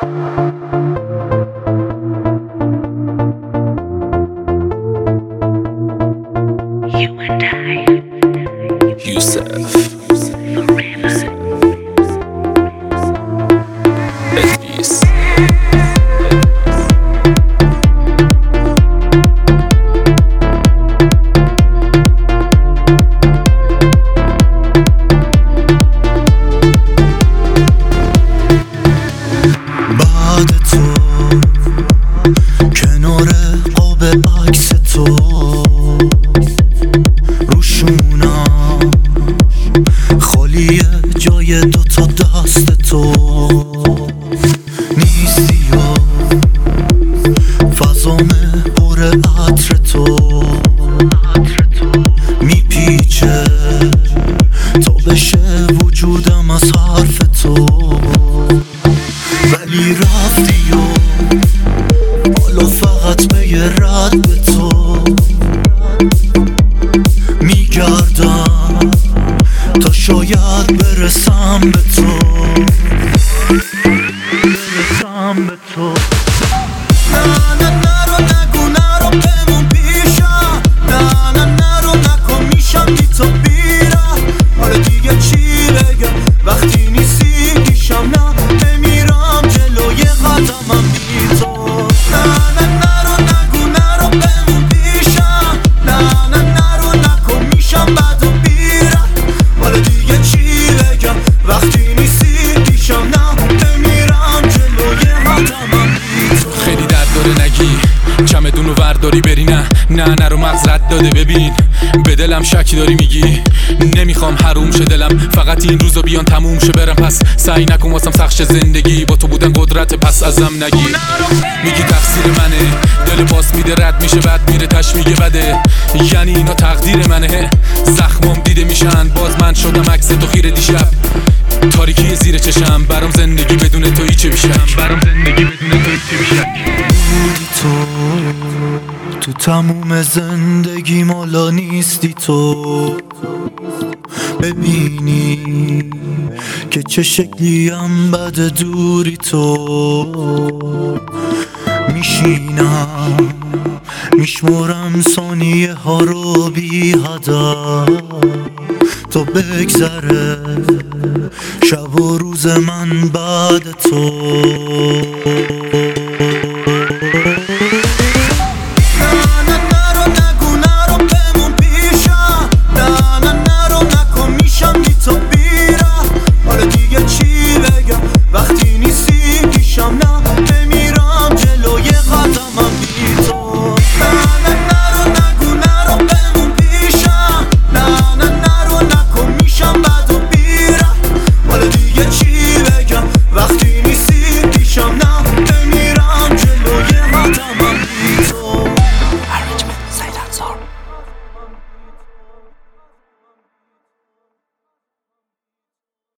You and I, Yusuf forever. Edris بعد تو کنار قاب عکس تو روشونم خالیه جای دوتا دست تو نیستی و فضامه پر عطر تو میپیچه تا بشه وجودم از حرف تو ولی رفتی و حالا فقط به یه رد به تو میگردم تا شاید برسم به تو نه نه نرو نگو نرو بمون پیشم نه نه نرو نکن میشم بی تو بیرم حالا دیگه چی بگم وقتی نیستی پیشم نه بمیرم جلوی قدمم بی تو نه نه نرو نگو نرو بمون پیشم نه نه نرو نکن میشم بد و بیرم حالا دیگه چی بگم وقتی نیستی پیشم نه بمیرم جلوی قدمم بی تو خیلی درد داره نگی چمدونو ورداری بری نه نرو مغز رد داده ببین به دلم شکی داری میگی نمیخوام حروم شه دلم فقط این روزا بیان تموم شه برم پس سعی نکن واسم سخت شه زندگی با تو بودن قدرت پس ازم نگی میگی تقصیر منه دل باس میده رد میشه بعد میره تش میگه بده یعنی اینا تقدیر منه زخمام دیده میشن باز من شدم عکس تو خیره دیشب تاریکی زیر چشم برام زندگی بدون تو هیچ میشه بودی تو تموم زندگی مالا نیستی تو ببینی که چه شکلیم بد دوری تو میشینم میشمرم ثانیه ها رو بی هدف تا بگذره شب و روز من بعد تو